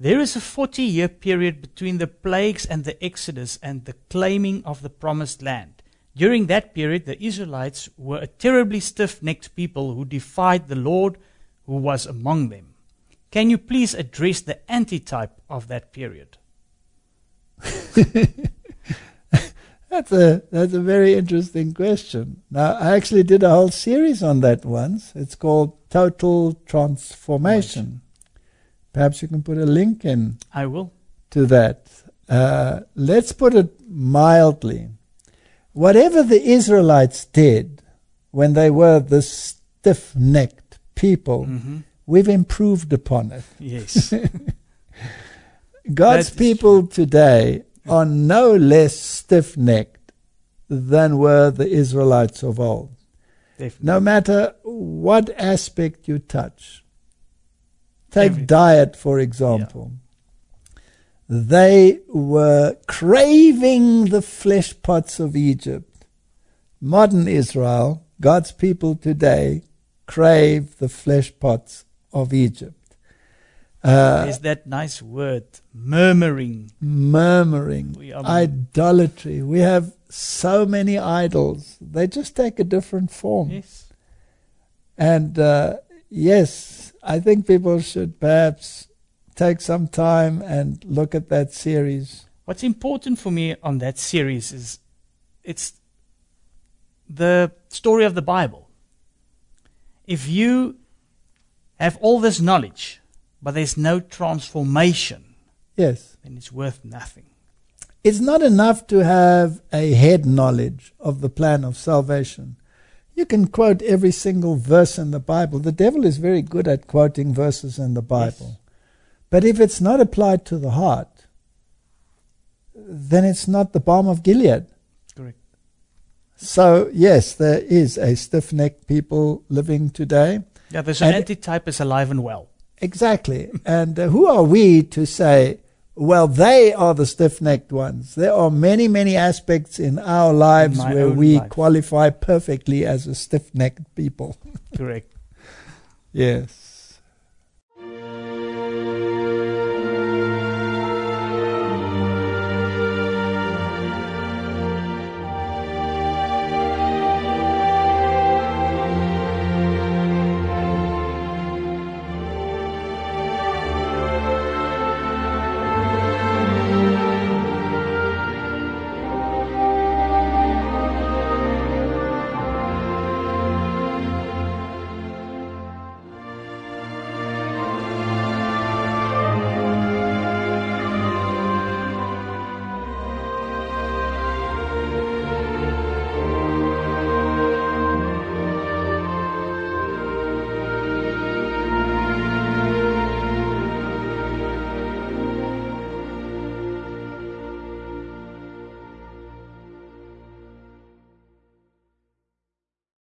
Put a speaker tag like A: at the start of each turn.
A: There is a 40-year period between the plagues and the Exodus and the claiming of the promised land. During that period, the Israelites were a terribly stiff-necked people who defied the Lord who was among them. Can you please address the antitype of that period?
B: That's a very interesting question. Now, I actually did a whole series on that once. It's called Total Transformation. Perhaps you can put a link in.
A: I will.
B: To that. Let's put it mildly. Whatever the Israelites did when they were the stiff-necked people, we've improved upon it.
A: Yes.
B: God's people today are no less stiff-necked than were the Israelites of old.
A: Definitely.
B: No matter what aspect you touch. Take
A: Everything.
B: Diet, for example. They were craving the flesh pots of Egypt. Modern Israel, God's people today, crave the flesh pots of Egypt.
A: There's that nice word, murmuring.
B: Murmuring, idolatry. We have so many idols. They just take a different form.
A: Yes.
B: And yes, I think people should perhaps take some time and look at that series.
A: What's important for me on that series is it's the story of the Bible. If you have all this knowledge, but there's no transformation,
B: yes,
A: then it's worth nothing.
B: It's not enough to have a head knowledge of the plan of salvation. You can quote every single verse in the Bible. The devil is very good at quoting verses in the Bible. Yes. But if it's not applied to the heart, then it's not the balm of Gilead.
A: Correct.
B: So, yes, there is a stiff-necked people living today.
A: Yeah, there's an antitype is alive and well.
B: Exactly. And who are we to say, well, they are the stiff-necked ones? There are many, many aspects in our lives where we qualify perfectly as a stiff-necked people.
A: Correct.
B: Yes.